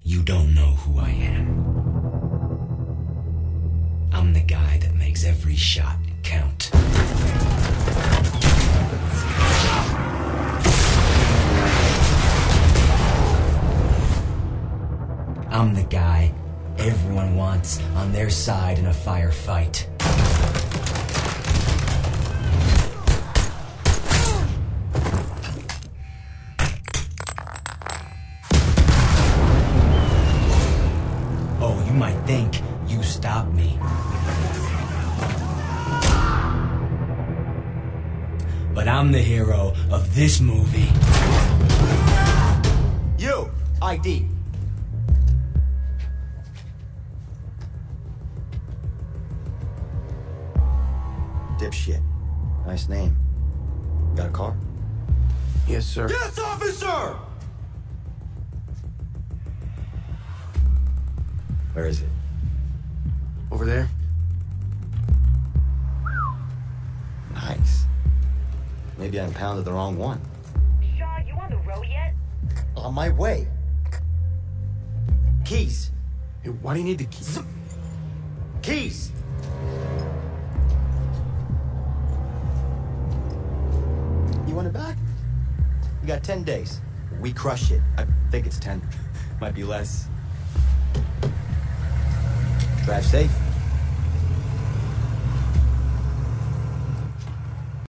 You don't know who I am. I'm the guy that makes every shot count. I'm the guy everyone wants on their side in a firefight. Oh, you might think you stopped me. But I'm the hero of this movie. You! ID. Dipshit. Nice name. Got a car? Yes, sir. Yes, officer! Where is it? Over there? Nice. Maybe I impounded the wrong one. Shaw, you on the road yet? On my way. Keys. Hey, why do you need the keys? Keys! You want it back? You got 10 days. We crush it. I think it's 10. Might be less. Drive safe.